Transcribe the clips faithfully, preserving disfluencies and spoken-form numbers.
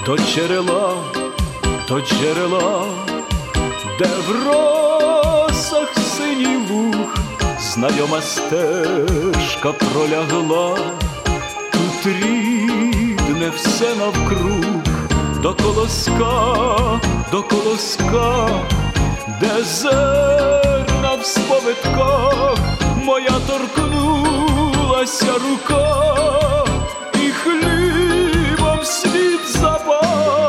до джерела, до джерела, де в росах синій луг, знайома стежка пролягла. Тут рідне все навкруг, до колоска, до колоска, де зерна в сповитках моя торкнулася рука, і хлібом світ запах.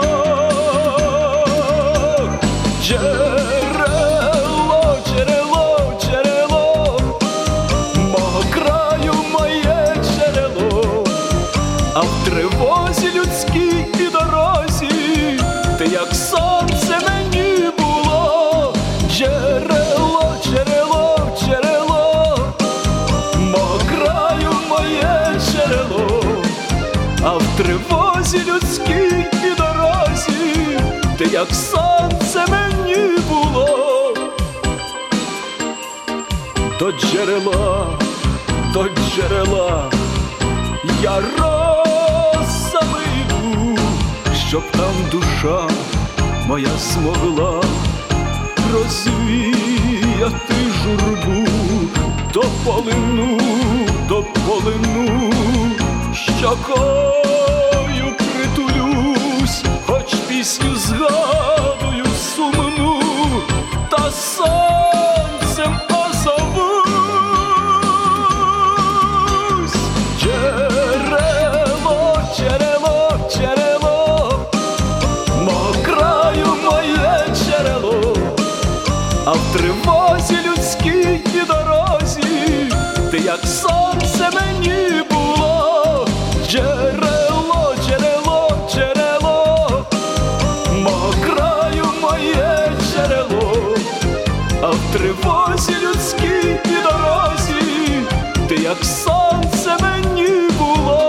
Джерело, джерело, джерело, мого краю моє джерело, а в тривозі людській і дорозі ти як сонце мені було. Джерело, джерело, джерело, мого краю моє джерело, а в тривозі людській і дорозі ти як сонце мені було. До джерела, до джерела я росами йду, щоб там душа моя змогла розвіяти журбу. До полину, до полину щокою притулюсь, хоч пісню згадую сумну, та сонцем озовусь. Джерело, джерело, джерело, мого краю моє джерело, а в тривозі людській і дорозі ти як сонце мені було. Джерело, джерело, джерело, мого краю моє джерело, а в тривозі людській і дорозі ти як сонце мені було.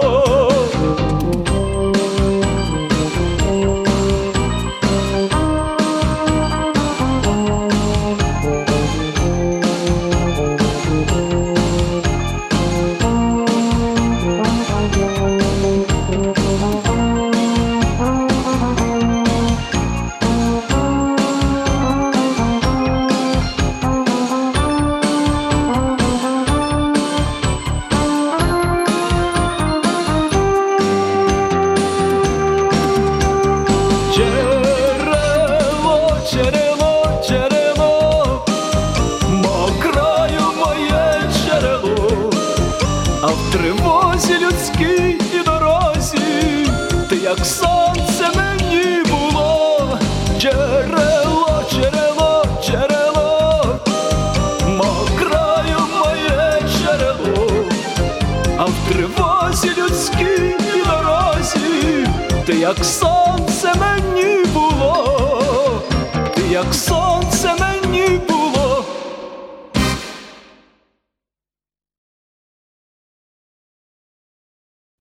Джерело, джерело, джерело, мого краю моє джерело, а в тривозі людській і дорозі ти як сонце мені було. Джерело, джерело, джерело, мого краю моє джерело, а в тривозі людській і дорозі ти як сонце мені було, ти як сонце.